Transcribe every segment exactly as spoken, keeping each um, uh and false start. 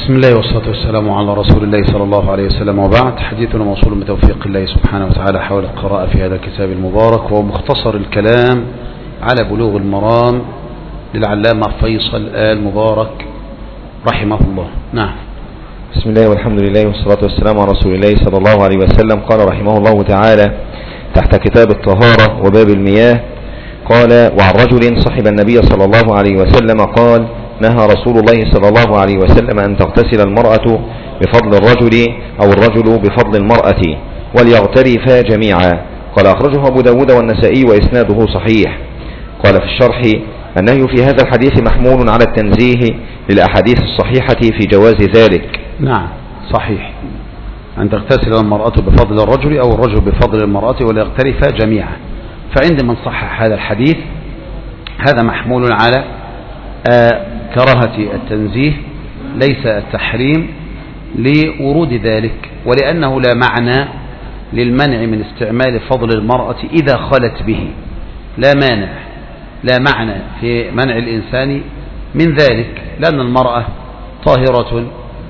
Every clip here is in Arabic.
بسم الله والصلاة والسلام على رسول الله صلى الله عليه وسلم، وبعد. حديثنا موصول بتوفيق الله سبحانه وتعالى حول القراءة في هذا الكتاب المبارك، وهو مختصر الكلام على بلوغ المرام للعلامة فيصل آل مبارك رحمه الله. نعم. بسم الله والحمد لله والصلاة والسلام على رسول الله صلى الله عليه وسلم. قال رحمه الله تعالى تحت كتاب الطهارة وباب المياه، قال: وعن رجل صحب النبي صلى الله عليه وسلم قال: نهى رسول الله صلى الله عليه وسلم أن تغتسل المرأة بفضل الرجل أو الرجل بفضل المرأة وليغترفا جميعا. قال: أخرجه أبو داود والنسائي وإسناده صحيح. قال في الشرح: النهي في هذا الحديث محمول على التنزيه للأحاديث الصحيحة في جواز ذلك. نعم، صحيح، أن تغتسل المرأة بفضل الرجل أو الرجل بفضل المرأة وليغترفا جميعا. فعند من صحح هذا الحديث هذا محمول على آه كراهة التنزيه، ليس التحريم، لورود ذلك، ولأنه لا معنى للمنع من استعمال فضل المرأة إذا خلت به. لا مانع، لا معنى في منع الإنسان من ذلك، لأن المرأة طاهرة،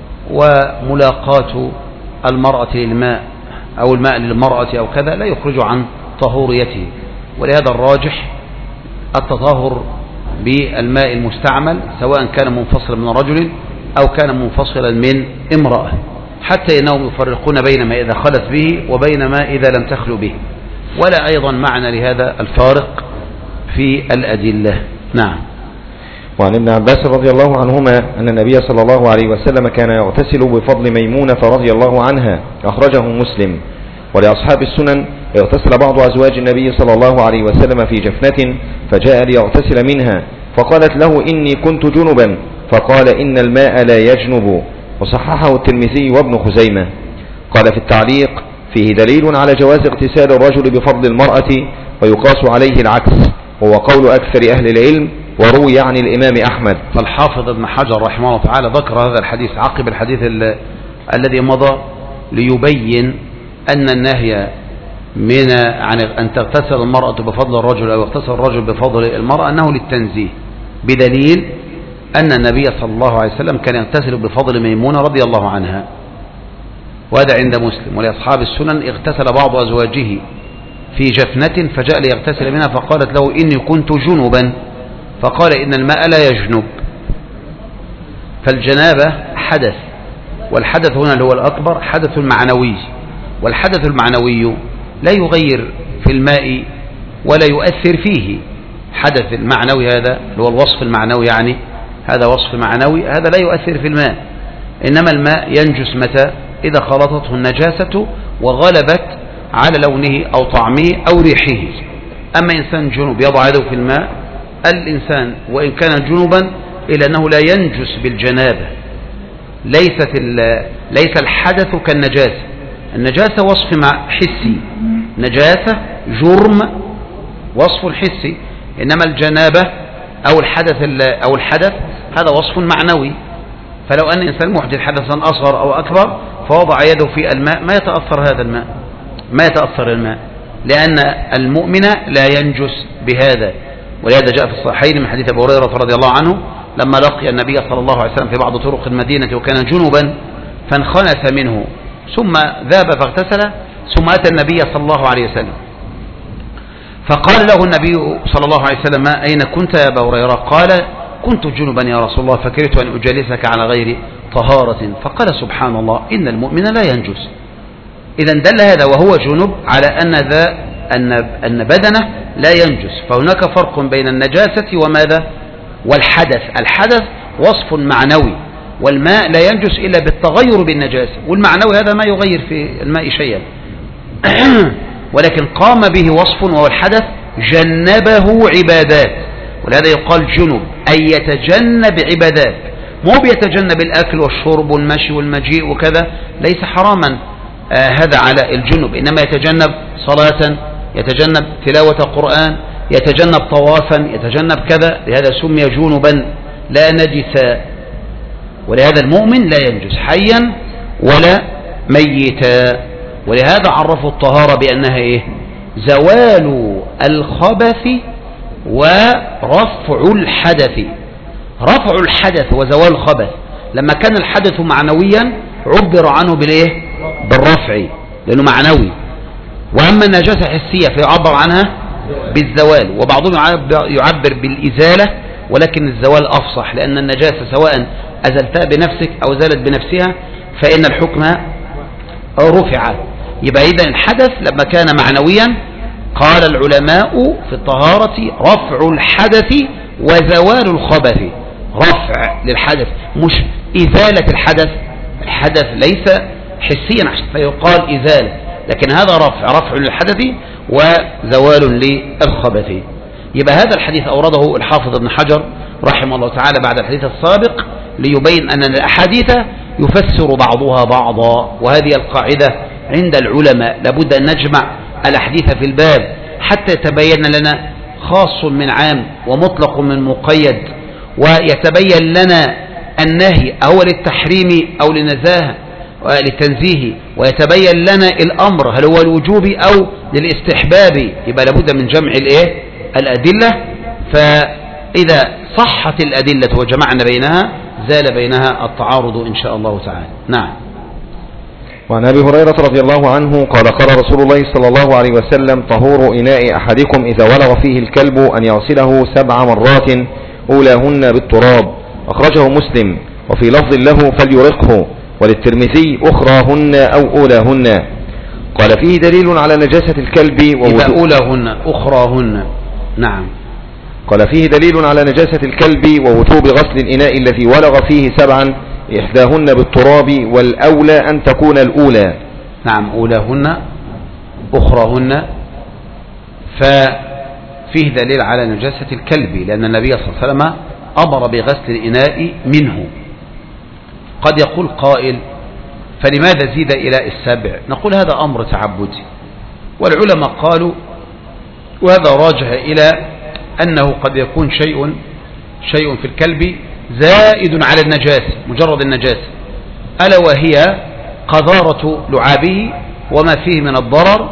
وملاقاة المرأة للماء أو الماء للمرأة أو كذا لا يخرج عن طهوريته. ولهذا الراجح التطهر بالماء المستعمل، سواء كان منفصلا من رجل أو كان منفصلا من امرأة، حتى إنهم يفرقون بين ما إذا خلت به وبين ما إذا لم تخلو به، ولا أيضا معنى لهذا الفارق في الأدلة. نعم. وعن ابن عباس رضي الله عنهما أن النبي صلى الله عليه وسلم كان يغتسل بفضل ميمونة رضي الله عنها، أخرجه مسلم. ولأصحاب السنن: اغتسل بعض أزواج النبي صلى الله عليه وسلم في جفنة فجاء ليغتسل منها، فقالت له: إني كنت جنبا، فقال: إن الماء لا يجنب. وصححه الترمذي وابن خزيمة. قال في التعليق: فيه دليل على جواز اغتسال الرجل بفضل المرأة، ويقاس عليه العكس، وهو قول أكثر أهل العلم، وروي عن الإمام أحمد. فالحافظ ابن حجر رحمه الله تعالى ذكر هذا الحديث عقب الحديث الذي مضى ليبين أن النهي من عن أن تغتسل المرأة بفضل الرجل أو يغتسل الرجل بفضل المرأة أنه للتنزيه، بدليل أن النبي صلى الله عليه وسلم كان يغتسل بفضل ميمونة رضي الله عنها، وهذا عند مسلم. ولأصحاب السنن: اغتسل بعض أزواجه في جفنة فجاء ليغتسل منها، فقالت له: إني كنت جنبا، فقال: إن الماء لا يجنب. فالجنابة حدث، والحدث هنا اللي هو الأكبر حدث معنوي، والحدث المعنوي لا يغير في الماء ولا يؤثر فيه. حدث المعنوي هذا اللي هو الوصف المعنوي، يعني هذا وصف معنوي، هذا لا يؤثر في الماء، إنما الماء ينجس متى؟ إذا خلطته النجاسة وغلبت على لونه أو طعمه أو ريحه. أما إنسان جنوب يضع يده في الماء، الإنسان وإن كان جنوبا إلا أنه لا ينجس بالجنابة. ليست ليس الحدث كالنجاسة. النجاسة وصف حسي، نجاسة جرم وصف حسي، إنما الجنابة أو الحدث أو الحدث هذا وصف معنوي. فلو أن إنسان محدث حدثا أصغر أو أكبر فوضع يده في الماء ما يتأثر هذا الماء، ما يتأثر الماء، لأن المؤمن لا ينجس بهذا. ولهذا جاء في الصحيحين من حديث أبي هريرة رضي الله عنه لما لقي النبي صلى الله عليه وسلم في بعض طرق المدينة وكان جنبا فانخنس منه، ثم ذهب فاغتسل، ثم أتى النبي صلى الله عليه وسلم فقال له النبي صلى الله عليه وسلم: أين كنت يا أبا هريرة؟ قال: كنت جنبا يا رسول الله، فكرهت أن أجالسك على غير طهارة. فقال: سبحان الله، إن المؤمن لا ينجس. إذا دل هذا وهو جنب على أن ذا أن أن بدنه لا ينجس. فهناك فرق بين النجاسة وماذا؟ والحدث. الحدث وصف معنوي، والماء لا ينجس إلا بالتغير بالنجاسة، والمعنوي هذا ما يغير في الماء شيئا ولكن قام به وصف وهو الحدث جنبه عبادات، ولهذا يقال جنب أي يتجنب عبادات، مو بيتجنب الأكل والشرب والمشي والمجيء وكذا، ليس حراما آه هذا على الجنب، إنما يتجنب صلاة، يتجنب تلاوة قرآن، يتجنب طوافا، يتجنب كذا، لهذا سمي جنبا لا نجسا. ولهذا المؤمن لا ينجس حيا ولا ميتا. ولهذا عرفوا الطهارة بأنها إيه؟ زوال الخبث ورفع الحدث. رفع الحدث وزوال الخبث، لما كان الحدث معنويا عبر عنه بالايه بالرفع لانه معنوي. واما النجاسة حسية فيعبر عنها بالزوال، وبعضهم يعبر بالازالة، ولكن الزوال افصح لان النجاسة سواء ازلتها بنفسك او زالت بنفسها فان الحكم رفع. يبقى اذا الحدث لما كان معنويا قال العلماء في الطهارة رفع الحدث وزوال الخبث. رفع للحدث مش ازالة الحدث، الحدث ليس حسيا فيقال ازالة، لكن هذا رفع رفع للحدث وزوال للخبث. يبقى هذا الحديث أورده الحافظ ابن حجر رحمه الله تعالى بعد الحديث السابق ليبين أن الأحاديث يفسر بعضها بعضا، وهذه القاعدة عند العلماء لابد أن نجمع الأحاديث في الباب حتى يتبين لنا خاص من عام ومطلق من مقيد، ويتبين لنا النهي أو للتحريم أو للنزاهة للتنزيه، ويتبين لنا الأمر هل هو الوجوب أو للاستحباب. يبقى لابد من جمع الايه الأدلة، فإذا صحت الأدلة وجمعنا بينها زال بينها التعارض إن شاء الله تعالى. نعم. وعن أبي هريرة رضي الله عنه قال قال رسول الله صلى الله عليه وسلم طهور إناء أحدكم إذا ولغ فيه الكلب أن يغسله سبع مرات أولاهن بالتراب، أخرجه مسلم، وفي لفظ له فليرقه، وللترمذي أخراهن أو أولاهن. قال فيه دليل على نجاسة الكلب إذا أولاهن أخراهن. نعم. قال فيه دليل على نجاسة الكلب ووجوب غسل الإناء الذي ولغ فيه سبعا إحداهن بالتراب، والأولى أن تكون الأولى. نعم أولاهن أخراهن، ففيه دليل على نجاسة الكلب لأن النبي صلى الله عليه وسلم أمر بغسل الإناء منه. قد يقول قائل فلماذا زيد إلى السبع؟ نقول هذا أمر تعبدي، والعلماء قالوا وهذا راجع إلى أنه قد يكون شيء شيء في الكلب زائد على النجاسة مجرد النجاسة، ألا وهي قذارة لعابه وما فيه من الضرر،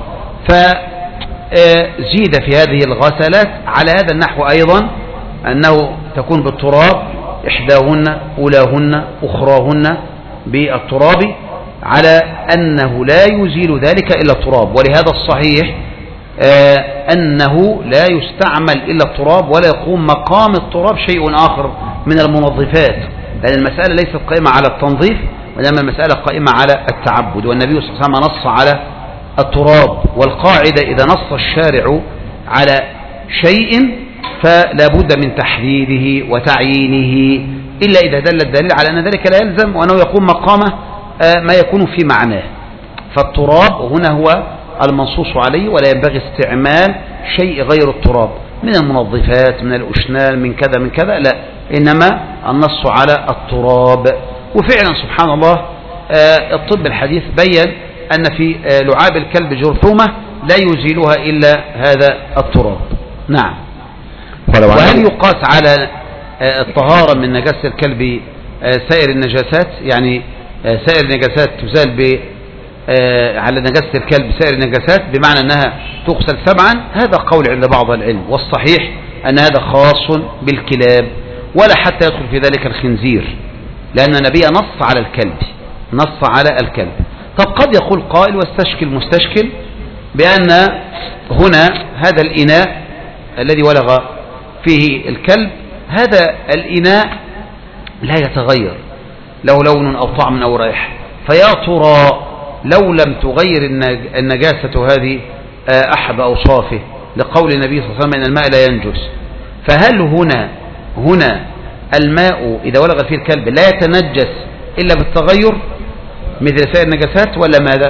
فزيد في هذه الغسلات على هذا النحو أيضا أنه تكون بالتراب إحداهن أولاهن أخراهن بالتراب، على أنه لا يزيل ذلك إلا التراب. ولهذا الصحيح آه أنه لا يستعمل إلا التراب ولا يقوم مقام التراب شيء آخر من المنظفات، لأن المسألة ليست قائمة على التنظيف وإنما المسألة قائمة على التعبد، والنبي صلى الله عليه وسلم نص على التراب. والقاعدة إذا نص الشارع على شيء فلا بد من تحديده وتعيينه، إلا إذا دل الدليل على أن ذلك لا يلزم وأنه يقوم مقامه آه ما يكون في معناه. فالتراب هنا هو المنصوص عليه، ولا ينبغي استعمال شيء غير التراب من المنظفات من الأشنان من كذا من كذا، لا، إنما النص على التراب. وفعلا سبحان الله الطب الحديث بيّن أن في لعاب الكلب جرثومة لا يزيلها إلا هذا التراب. نعم. وهل يقاس على الطهارة من نجاسة الكلب سائر النجاسات؟ يعني سائر النجاسات تزال ب على نجاسة الكلب سائر النجاسات بمعنى أنها تغسل سبعا، هذا قول عند بعض العلم، والصحيح أن هذا خاص بالكلاب ولا حتى يدخل في ذلك الخنزير، لأن النبي نص على الكلب نص على الكلب. طب قد يقول قائل واستشكل مستشكل بأن هنا هذا الإناء الذي ولغ فيه الكلب، هذا الإناء لا يتغير له لون أو طعم أو رائحة، فيا ترى لو لم تغير النجاسة هذه أحد أوصافه لقول النبي صلى الله عليه وسلم إن الماء لا ينجس، فهل هنا هنا الماء إذا ولغ فيه الكلب لا يتنجس إلا بالتغير مثل سائر النجاسات ولا ماذا؟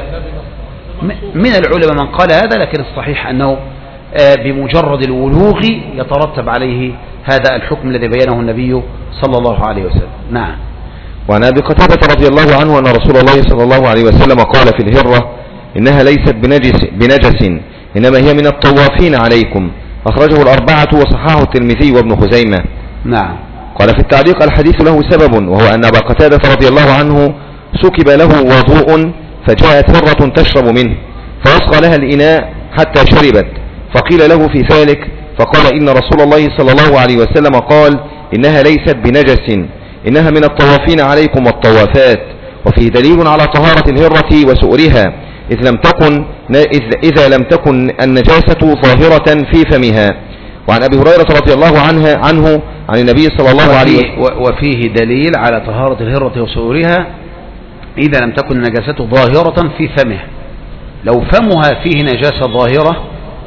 من العلماء من قال هذا، لكن الصحيح أنه بمجرد الولوغ يترتب عليه هذا الحكم الذي بينه النبي صلى الله عليه وسلم. نعم. وعن أبي قتادة رضي الله عنه أن رسول الله صلى الله عليه وسلم قال في الهرة إنها ليست بنجس, بنجس إنما هي من الطوافين عليكم، أخرجه الأربعة وصححه الترمذي وابن خزيمة. نعم. قال في التعليق الحديث له سبب، وهو أن أبا قتادة رضي الله عنه سكب له وضوء فجاءت هرة تشرب منه فأسقى لها الإناء حتى شربت، فقيل له في ذلك فقال إن رسول الله صلى الله عليه وسلم قال إنها ليست بنجس إنها من الطوافين عليكم والطوافات. وفيه دليل على طهارة الهرة وسؤرها إذ لم تكن إذا لم تكن النجاسة ظاهرة في فمها. وعن أبي هريرة رضي الله عنه عنه عن النبي صلى الله عليه وسلم. وفيه دليل على طهارة الهرة وسؤرها إذا لم تكن النجاسة ظاهرة في فمها. لو فمها فيه نجاسة ظاهرة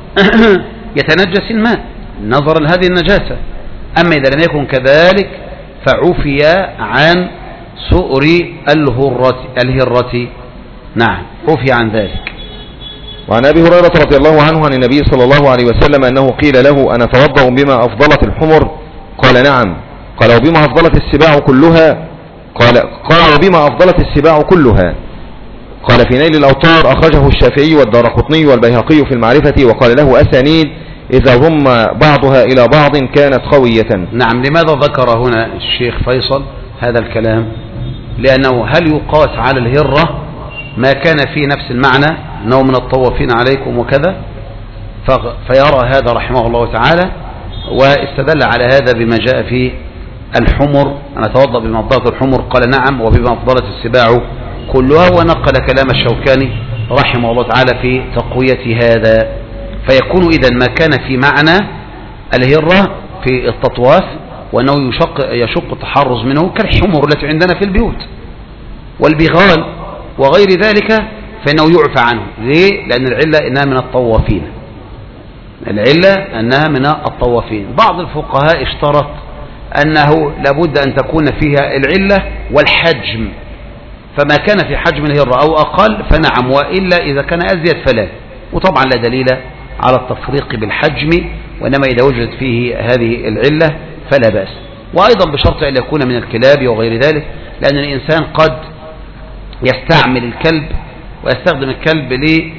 يتنجس الماء نظرا لهذه النجاسة. أما إذا لم يكن كذلك فعفي عن سؤر الهرة, الهرة. نعم عفي عن ذلك. وعن أبي هريرة رضي الله عنه عن النبي صلى الله عليه وسلم أنه قيل له أنا أتوضأ بما أفضلت الحمر؟ قال نعم. قال وبما أفضلت السباع كلها؟ قال قال وبما أفضلت السباع كلها؟ قال في نيل الأوطار أخرجه الشافعي والدارقطني والبيهقي في المعرفة وقال له أسانيد إذا ضم بعضها إلى بعض كانت قوية. نعم. لماذا ذكر هنا الشيخ فيصل هذا الكلام؟ لأنه هل يقاس على الهرة ما كان في نفس المعنى أنه من الطوافين عليكم وكذا؟ فيرى هذا رحمه الله تعالى واستدل على هذا بما جاء في الحمر أنا أتوضأ بما أفضلت الحمر قال نعم وبما أفضلت السباع كلها. ونقل كلام الشوكاني رحمه الله تعالى في تقوية هذا. فيكون إذا ما كان في معنى الهرة في التطواف وأنه يشق, يشق التحرز منه كالحمر التي عندنا في البيوت والبغال وغير ذلك فإنه يعفى عنه. ليه؟ لأن العلة إنها من الطوافين. العلة أنها من الطوافين. بعض الفقهاء اشترط أنه لابد أن تكون فيها العلة والحجم، فما كان في حجم الهرة أو أقل فنعم، وإلا إذا كان أزيد فلا. وطبعا لا دليل على التفريق بالحجم، وإنما إذا وجدت فيه هذه العلة فلا بأس. وأيضا بشرط أن يكون من الكلاب وغير ذلك، لأن الإنسان قد يستعمل الكلب ويستخدم الكلب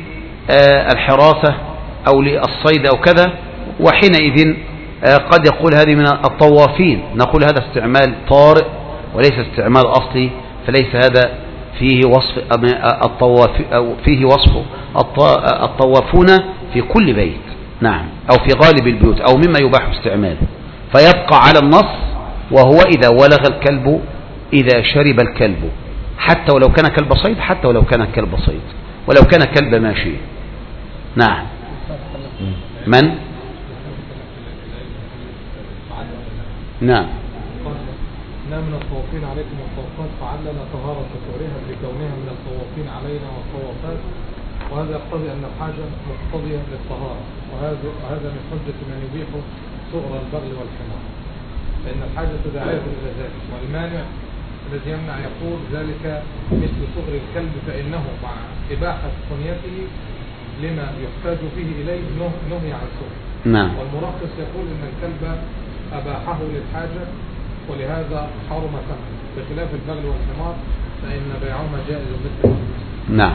للحراسة أو للصيد أو كذا، وحينئذ قد يقول هذه من الطوافين. نقول هذا استعمال طارئ وليس استعمال أصلي، فليس هذا فيه وصف الطواف أو فيه وصف الطوافون في كل بيت، نعم، أو في غالب البيوت أو مما يباح استعماله. فيبقى على النص وهو إذا ولغ الكلب، إذا شرب الكلب، حتى ولو كان كلب صيد، حتى ولو كان كلب صيد، ولو كان كلب ماشي. نعم. من؟ نعم. إنها من الطوافين عليكم والطوافات، فعلل طهارة سؤرها بكونها من الطوافين علينا والطوافات، وهذا يقتضي أن الحاجة مقتضية للطهارة، وهذا وهذا من حجة من يبيح صغر البغل والحمار، فإن الحاجة داعية إلى ذلك، والمانع الذي يمنع يقول ذلك مثل صغر الكلب، فإنه مع إباحة صنيته لما يحتاج فيه إليه نهي عن صغر. نعم. والمرخص يقول إن الكلب أباحه للحاجة ولهذا حرم ثمنه، بخلاف البغل والحمار فإن بيعهما جائز مثل. نعم.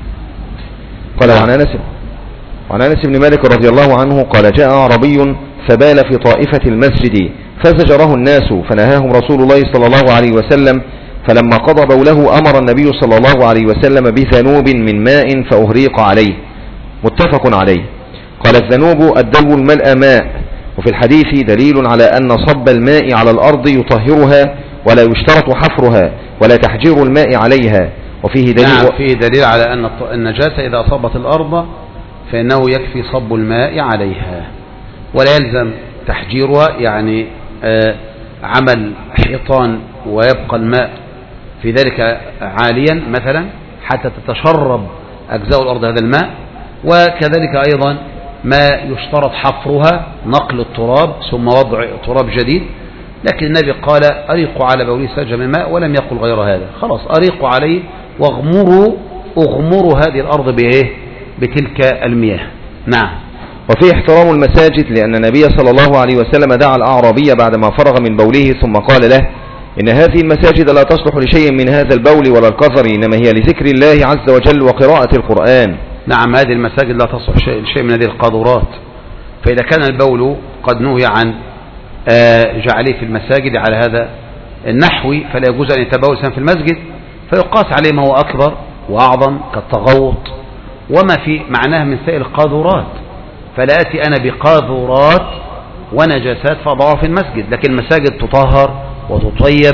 قال عن أنس عن أنس بن مالك رضي الله عنه قال جاء أعربي فبال في طائفة المسجد فزجره الناس فنهاهم رسول الله صلى الله عليه وسلم، فلما قضى بوله أمر النبي صلى الله عليه وسلم بذنوب من ماء فأهريق عليه، متفق عليه. قال الذنوب الدلو الملأ ماء. وفي الحديث دليل على أن صب الماء على الأرض يطهرها ولا يشترط حفرها ولا تحجير الماء عليها. وفيه دليل نعم، فيه دليل على أن النجاسة إذا أصابت الأرض فإنه يكفي صب الماء عليها ولا يلزم تحجيرها، يعني آه عمل حيطان ويبقى الماء في ذلك عاليا مثلا حتى تتشرب أجزاء الأرض هذا الماء. وكذلك أيضا ما يشترط حفرها نقل التراب ثم وضع تراب جديد، لكن النبي قال أريقوا على بولي سجم من ماء ولم يقل غير هذا، خلاص أريقوا عليه واغمروا اغمروا هذه الأرض بإيه؟ بتلك المياه. نعم. وفيه احترام المساجد، لأن النبي صلى الله عليه وسلم دعا الأعرابي بعدما فرغ من بوله ثم قال له إن هذه المساجد لا تصلح لشيء من هذا البول ولا القذر، إنما هي لذكر الله عز وجل وقراءة القرآن. نعم، هذه المساجد لا تصلح شيء, شيء من هذه القاذورات. فإذا كان البول قد نهي عن جعله في المساجد على هذا النحو فلا يجوز أن يتبول في المسجد، فيقاس عليه ما هو أكبر وأعظم كالتغوط وما في معناه من سائر القاذورات. فلا أتي أنا بقاذورات ونجاسات فأضعها في المسجد، لكن المساجد تطهر وتطيب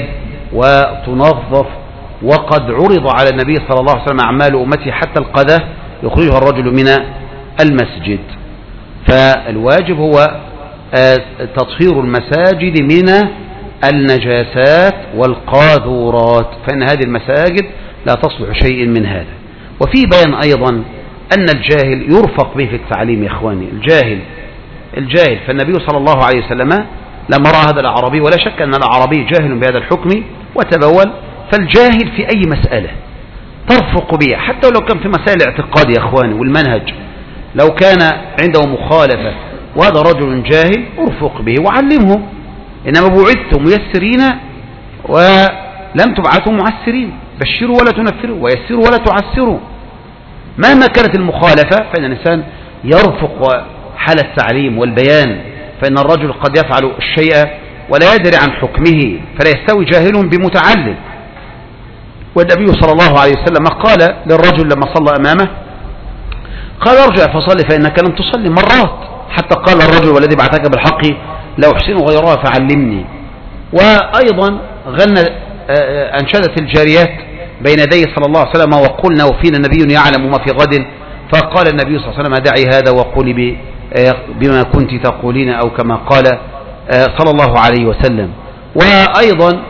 وتنظف. وقد عرض على النبي صلى الله عليه وسلم أعمال أمته حتى القذاة يخرجها الرجل من المسجد. فالواجب هو تطهير المساجد من النجاسات والقاذورات، فإن هذه المساجد لا تصلح شيء من هذا. وفي بيان أيضا أن الجاهل يرفق به في التعليم يا إخواني. الجاهل الجاهل فالنبي صلى الله عليه وسلم لما رأى هذا الأعرابي، ولا شك أن الأعرابي جاهل بهذا الحكم وتبول، فالجاهل في أي مسألة ترفق به، حتى لو كان في مسائل الاعتقاد يا إخواني والمنهج، لو كان عنده مخالفة وهذا رجل جاهل ارفق به وعلمه. إنما بعثتم ميسرين ولم تبعثوا معسرين، بشروا ولا تنفروا ويسروا ولا تعسروا. مهما كانت المخالفة فإن الإنسان يرفق حال التعليم والبيان، فإن الرجل قد يفعل الشيء ولا يدري عن حكمه، فلا يستوي جاهل بمتعلم. والنبي صلى الله عليه وسلم قال للرجل لما صلى أمامه، قال ارجع فصلي فإنك لم تصلي مرات، حتى قال الرجل والذي بعثك بالحق لو أحسن غيرها فعلمني. وأيضا غنى أنشدت الجاريات بين يدي صلى الله عليه وسلم وقلنا وفينا نبي يعلم ما في غد، فقال النبي صلى الله عليه وسلم دعي هذا وقولي بما كنت تقولين، أو كما قال صلى الله عليه وسلم. وأيضا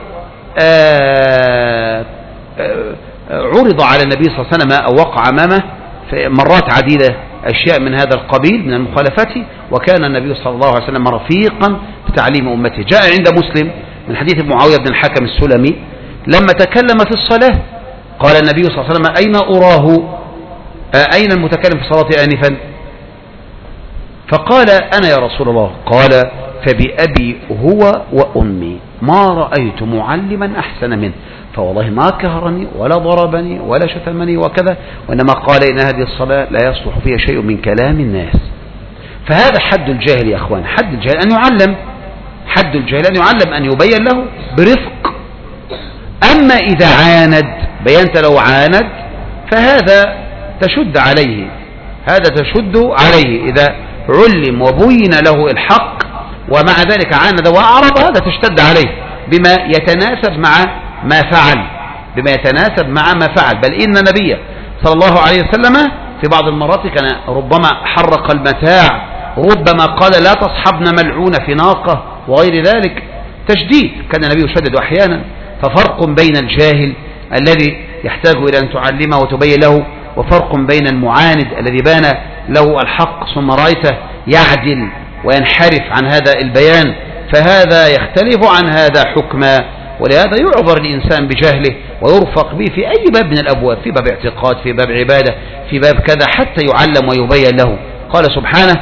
عرض على النبي صلى الله عليه وسلم أو وقع أمامه مرات عديدة أشياء من هذا القبيل من المخالفات، وكان النبي صلى الله عليه وسلم رفيقا في تعليم أمته. جاء عند مسلم من حديث معاوية بن الحكم السلمي لما تكلم في الصلاة قال النبي صلى الله عليه وسلم أين أراه أين المتكلم في الصلاة آنفا؟ فقال أنا يا رسول الله. قال فبأبي هو وأمي ما رأيت معلما أحسن منه، فوالله ما كهرني ولا ضربني ولا شتمني وكذا، وإنما قال إن هذه الصلاة لا يصلح فيها شيء من كلام الناس. فهذا حد الجاهل يا أخوان، حد الجاهل أن يعلم، حد الجاهل أن يعلم، أن يبين له برفق. أما إذا عاند بينت لو عاند فهذا تشد عليه، هذا تشد عليه إذا علم وبين له الحق ومع ذلك عاند وأعرض، هذا تشتد عليه بما يتناسب مع ما فعل، بما يتناسب مع ما فعل. بل إن النبي صلى الله عليه وسلم في بعض المرات كان ربما حرق المتاع، ربما قال لا تصحبن ملعون في ناقة وغير ذلك، تشديد. كان النبي يشدد أحيانا. ففرق بين الجاهل الذي يحتاج إلى أن تعلمه وتبين له، وفرق بين المعاند الذي بان له الحق ثم رأيته يعدل وينحرف عن هذا البيان، فهذا يختلف عن هذا حكما. ولهذا يعذر الإنسان بجهله ويرفق به في أي باب من الأبواب، في باب اعتقاد، في باب عبادة، في باب كذا، حتى يعلم ويبين له. قال سبحانه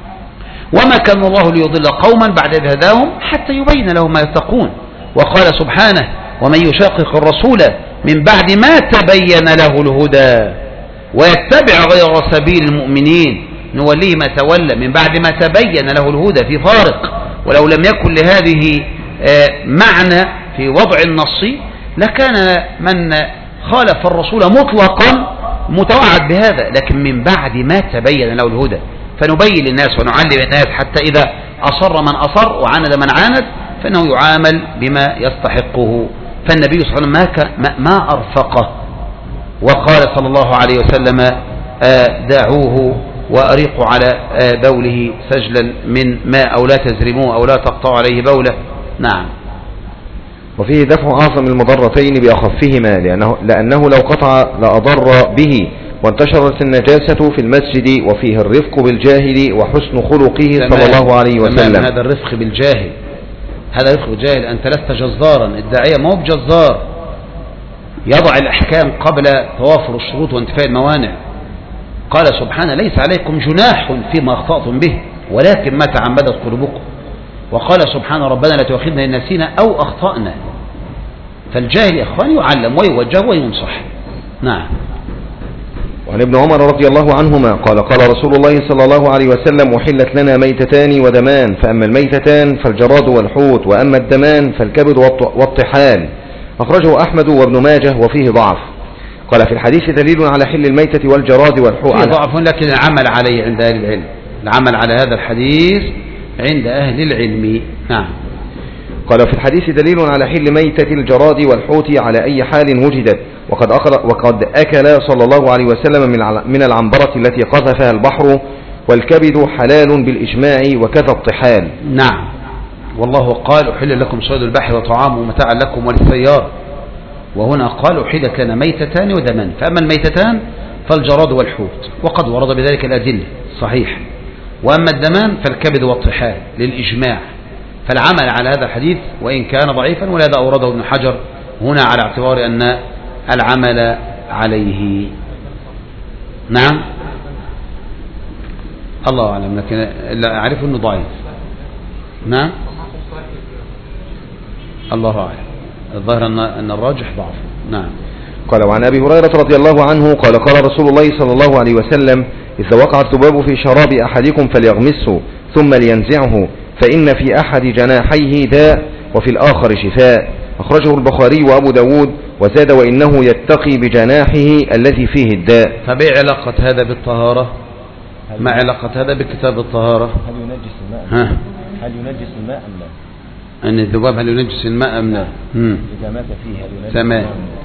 وما كان الله ليضل قوما بعد إذ هداهم حتى يبين لهم ما يتقون. وقال سبحانه ومن يشاقق الرسول من بعد ما تبين له الهدى ويتبع غير سبيل المؤمنين نوليه ما تولى. من بعد ما تبين له الهدى في فارق، ولو لم يكن لهذه معنى في وضع النص لكان من خالف الرسول مطلقا متوعد بهذا، لكن من بعد ما تبين له الهدى، فنبين للناس ونعلم الناس حتى إذا أصر من أصر وعاند من عاند فإنه يعامل بما يستحقه. فالنبي صلى الله عليه وسلم ما أرفقه، وقال صلى الله عليه وسلم دعوه وأريقوا على بوله سجلا من ماء أو لا تزرموه أو لا تقطعوا عليه بوله. نعم. وفيه دفع أعظم المضرتين بأخفهما، لأنه, لأنه لو قطع لأضر به، وانتشرت النجاسة في المسجد. وفيه الرفق بالجاهل وحسن خلقه صلى الله عليه وسلم. هذا الرفق بالجاهل، هذا الرفق بالجاهل. أنت لست جزارا، الداعية ما هو بجزار، يضع الأحكام قبل توافر الشروط وانتفاء الموانع. قال سبحانه ليس عليكم جناح فيما أخطأتم به ولكن ما تعمدت قلوبكم. وقال سبحانه ربنا لا تؤاخذنا إن نسينا أو أخطأنا. فالجاهل يا إخواني يعلم ويوجه وينصح. نعم. وعن ابن عمر رضي الله عنهما قال قال رسول الله صلى الله عليه وسلم وحلت لنا ميتتان ودمان، فأما الميتتان فالجراد والحوت، وأما الدمان فالكبد والطحال. أخرجه أحمد وابن ماجه وفيه ضعف. قال في الحديث دليل على حل الميتة والجراد والحوت. فيه ضعف لكن العمل عليه عند أهل العلم، العمل على هذا الحديث عند أهل العلم. نعم. قال في الحديث دليل على حل ميتة الجراد والحوت على أي حال وجدت، وقد, وقد أكل صلى الله عليه وسلم من العنبرة التي قذفها البحر، والكبد حلال بالإجماع وكذا الطحال. نعم، والله قال أحل لكم صيد البحر وطعامه متاعا لكم وللسيارة، وهنا قال أحل كان ميتتان ودمان، فأما الميتتان فالجراد والحوت، وقد ورد بذلك الأدلة صحيح، وأما الدمان فالكبد والطحال للإجماع، فالعمل على هذا الحديث وإن كان ضعيفا، ولهذا أورده ابن حجر هنا على اعتبار أن العمل عليه. نعم الله أعلم، لكن لا أعرف أنه ضعيف. نعم الله أعلم، الظاهر أن الراجح ضعف. نعم. قال وعن أبي هريرة رضي الله عنه قال قال رسول الله صلى الله عليه وسلم إذا وقع الذباب في شراب أحدكم فليغمسه ثم لينزعه، فإن في أحد جناحيه داء وفي الآخر شفاء، أخرجه البخاري وأبو داود، وزاد وإنه يتقي بجناحه الذي فيه الداء. فبإيه علاقة هذا بالطهارة؟ ما علاقة هذا بكتاب الطهارة؟ هل ينجس الماء؟ ها؟ هل ينجس الماء أم لا؟ أن الذباب هل ينجس الماء أم لا؟ إذا مات فيه هل ينجس تمام.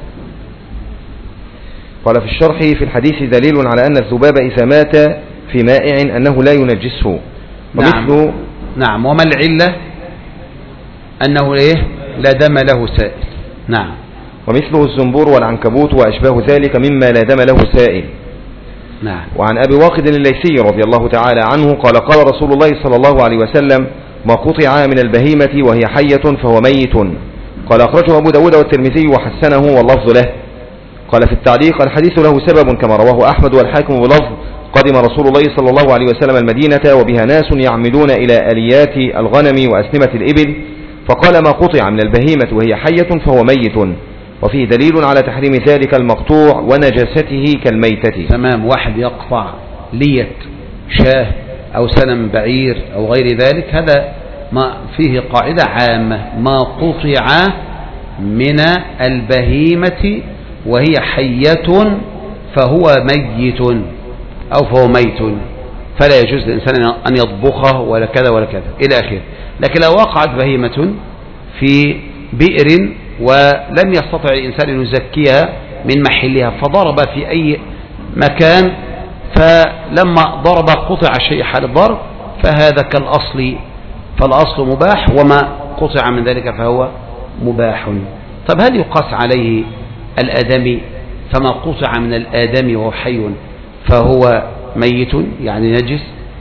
قال في الشرح في الحديث دليل على أن الذباب إذا مات في مائع أنه لا ينجسه. نعم. نعم. وما العلة؟ أنه إيه؟ لا دم له سائل. نعم. ومثله الزنبور والعنكبوت وأشباه ذلك مما لا دم له سائل. نعم. وعن أبي واقد الليثي رضي الله تعالى عنه قال قال رسول الله صلى الله عليه وسلم ما قطع من البهيمة وهي حية فهو ميت. قال أخرجه أبو داود والترمذي وحسنه واللفظ له. قال في التعليق الحديث له سبب كما رواه أحمد والحاكم بلفظ قدم رسول الله صلى الله عليه وسلم المدينة وبها ناس يعمدون إلى آليات الغنم وأسنمة الإبل، فقال ما قطع من البهيمة وهي حية فهو ميت، وفيه دليل على تحريم ذلك المقطوع ونجاسته كالميتة. تمام. واحد يقطع لية شاه أو سنم بعير أو غير ذلك، هذا ما فيه قاعدة عامة، ما قطع من البهيمة وهي حية فهو ميت أو فهو ميت، فلا يجوز للإنسان أن يطبخه ولا كذا ولا كذا إلى آخره. لكن لو وقعت بهيمة في بئر ولم يستطع الإنسان أن يزكيها من محلها فضرب في أي مكان، فلما ضرب قطع شيء حال الضرب، فهذا كالأصل، فالأصل مباح وما قطع من ذلك فهو مباح. طب هل يقاس عليه الآدمي؟ فما قطع من الآدمي وهو حي فهو ميت يعني نجس؟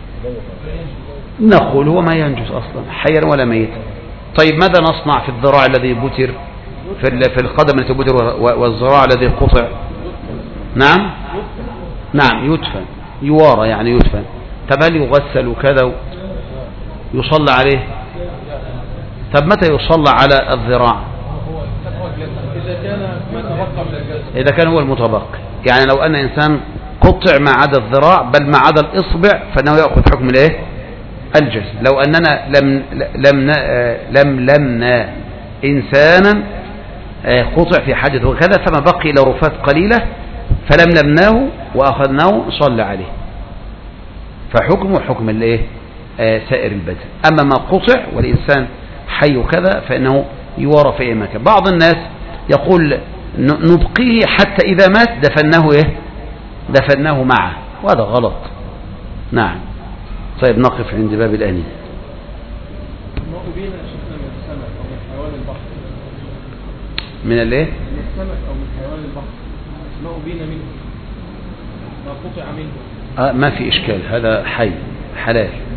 نقول هو ما ينجس أصلا حيا ولا ميت. طيب ماذا نصنع في الذراع الذي بتر، في القدم التي بتر والذراع الذي قطع؟ نعم نعم يدفن، يوارى يعني يدفن. طب هل يغسل وكذا يصلى عليه؟ طب متى يصلى على الذراع؟ إذا كان هو المتبقي، يعني لو أن إنسان قطع ما عدا الذراع بل ما عدا الإصبع فإنه يأخذ حكم الإيه؟ الجسد. لو أننا لم لم لم لمنا إنسانا قطع في حاجة وكذا فما بقي إلى رفات قليلة فلم لمناه وأخذناه صلى عليه، فحكمه حكم الإيه؟ سائر البدن. أما ما قطع والإنسان حي وكذا فإنه يوارى في أي مكان. بعض الناس يقول نبقيه حتى إذا مات دفناه إيه؟ دفناه معه، وهذا غلط. نعم. طيب نقف عند باب الآنية. من الايه؟ من السمك او من حيوان البحر ما أبين منه ما قطع منه. آه ما في إشكال، هذا حي حلال.